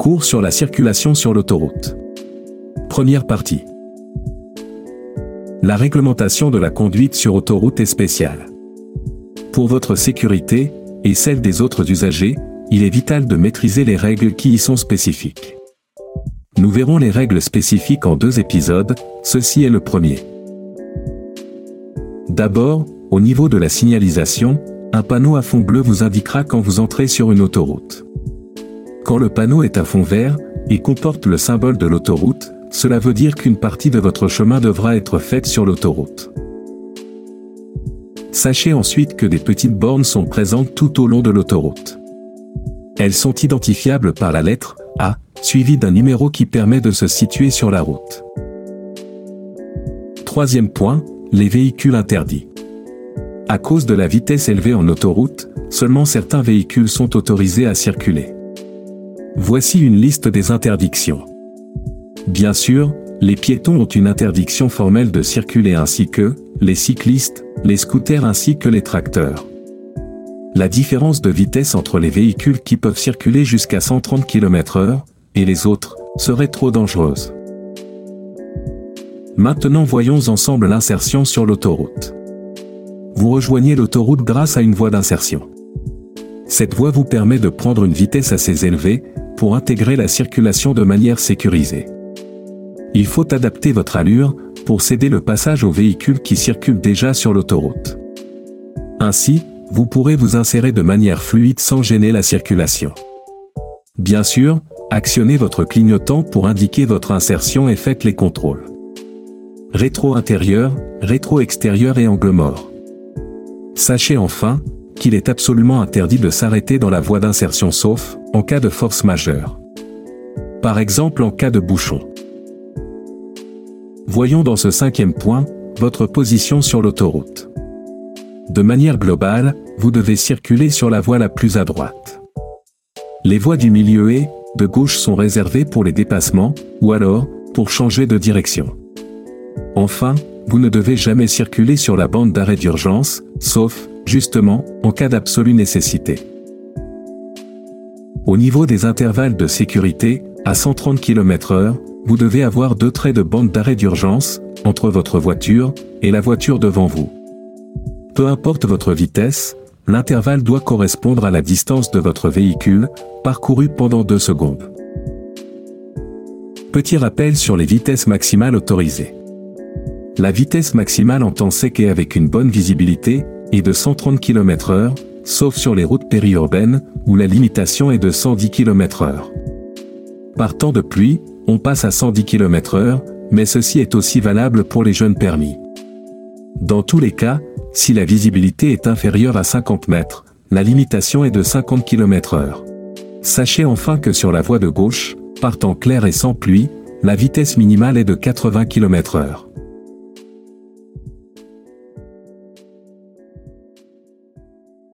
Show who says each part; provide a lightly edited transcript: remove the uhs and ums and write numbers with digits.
Speaker 1: Cours sur la circulation sur l'autoroute. Première partie. La réglementation de la conduite sur autoroute est spéciale. Pour votre sécurité, et celle des autres usagers, il est vital de maîtriser les règles qui y sont spécifiques. Nous verrons les règles spécifiques en 2 épisodes, ceci est le premier. D'abord, au niveau de la signalisation, un panneau à fond bleu vous indiquera quand vous entrez sur une autoroute. Quand le panneau est à fond vert, et comporte le symbole de l'autoroute, cela veut dire qu'une partie de votre chemin devra être faite sur l'autoroute. Sachez ensuite que des petites bornes sont présentes tout au long de l'autoroute. Elles sont identifiables par la lettre A, suivie d'un numéro qui permet de se situer sur la route. Troisième point, les véhicules interdits. À cause de la vitesse élevée en autoroute, seulement certains véhicules sont autorisés à circuler. Voici une liste des interdictions. Bien sûr, les piétons ont une interdiction formelle de circuler ainsi que les cyclistes, les scooters ainsi que les tracteurs. La différence de vitesse entre les véhicules qui peuvent circuler jusqu'à 130 km/h et les autres serait trop dangereuse. Maintenant voyons ensemble l'insertion sur l'autoroute. Vous rejoignez l'autoroute grâce à une voie d'insertion. Cette voie vous permet de prendre une vitesse assez élevée pour intégrer la circulation de manière sécurisée. Il faut adapter votre allure pour céder le passage aux véhicules qui circulent déjà sur l'autoroute. Ainsi, vous pourrez vous insérer de manière fluide sans gêner la circulation. Bien sûr, actionnez votre clignotant pour indiquer votre insertion et faites les contrôles. Rétro intérieur, rétro extérieur et angle mort. Sachez enfin qu'il est absolument interdit de s'arrêter dans la voie d'insertion sauf en cas de force majeure. Par exemple en cas de bouchon. Voyons dans ce 5e point, votre position sur l'autoroute. De manière globale, vous devez circuler sur la voie la plus à droite. Les voies du milieu et de gauche sont réservées pour les dépassements, ou alors, pour changer de direction. Enfin, vous ne devez jamais circuler sur la bande d'arrêt d'urgence, sauf, justement, en cas d'absolue nécessité. Au niveau des intervalles de sécurité, à 130 km/h, vous devez avoir 2 traits de bande d'arrêt d'urgence, entre votre voiture et la voiture devant vous. Peu importe votre vitesse, l'intervalle doit correspondre à la distance de votre véhicule, parcourue pendant 2 secondes. Petit rappel sur les vitesses maximales autorisées. La vitesse maximale en temps sec et avec une bonne visibilité est de 130 km/h, sauf sur les routes périurbaines, où la limitation est de 110 km/h. Par temps de pluie, on passe à 110 km/h, mais ceci est aussi valable pour les jeunes permis. Dans tous les cas, si la visibilité est inférieure à 50 mètres, la limitation est de 50 km/h. Sachez enfin que sur la voie de gauche, par temps clair et sans pluie, la vitesse minimale est de 80 km/h.